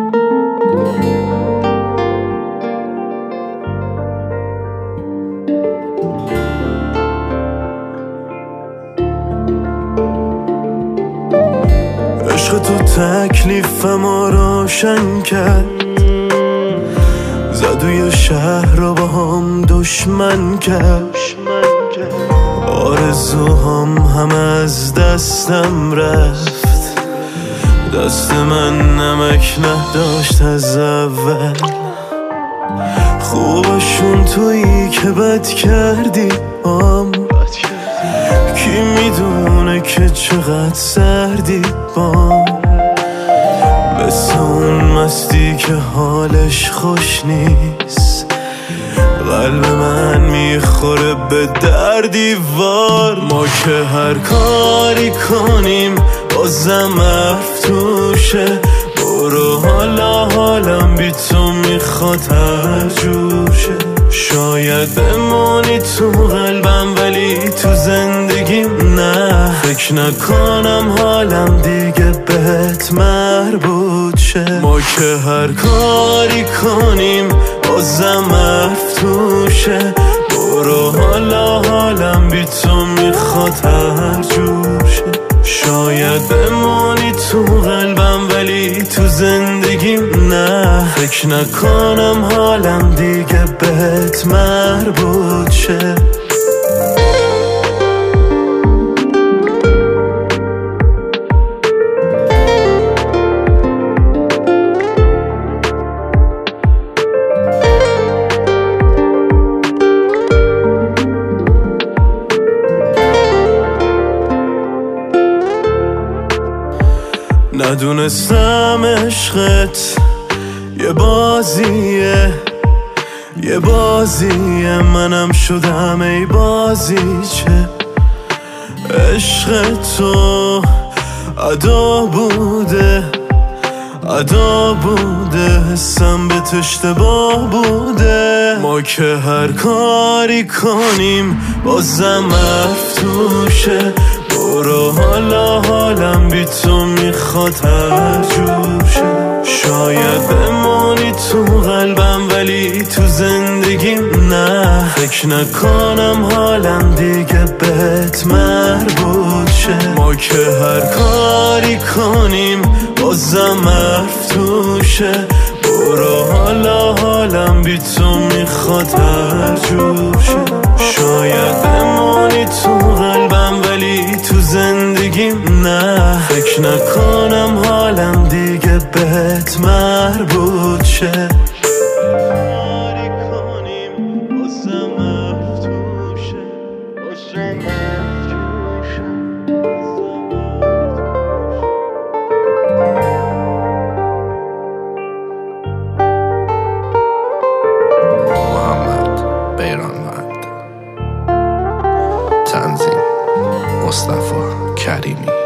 عشق تو تکلیفم روشن کرد، زدوی شهر رو با هم دشمن کرد. آرزوهام همه از دستم رفت، دست من نمک نداشت از اول. خوبشون تویی که بد کردی بام، کی میدونه که چقدر سردی بام. مثل اون مستی که حالش خوش نیست، قلب من میخوره به در دیوار. ما که هر کاری کنیم بازم حرف توشه. برو حالا حالم بی تو میخواد هر جوشه. شاید بمونی تو قلبم ولی تو زندگیم نه. فکر نکنم حالم دیگه بهت مربوط شه. ما که هر کاری کنیم بازم حرف توشه. برو حالا حالم بی تو میخواد هر جوشه. شاید بمونی تو قلبم ولی تو زندگیم نه. فکر نکنم حالم دیگه بهت مربوط شه. ندونستم عشقت یه بازیه منم شدم ای بازیچه. عشق تو عدا بوده حسم به اشتباه بوده. ما که هر کاری کنیم بازم حرف توشه. برو حالا حالم بی تو میخواد هر جوشه. شاید بمونی تو قلبم ولی تو زندگیم نه. فکر نکنم حالم دیگه بهت مربوط شه. ما که هر کاری کنیم بازم حرف توشه. برو حالا حالم بی تو میخواد هر جوشه. شاید بمونی تو قلبم ولی تو زندگیم نه. فکر نکنم حالم دیگه بهت مربوط شه. تنظیم مصطفی کریمی.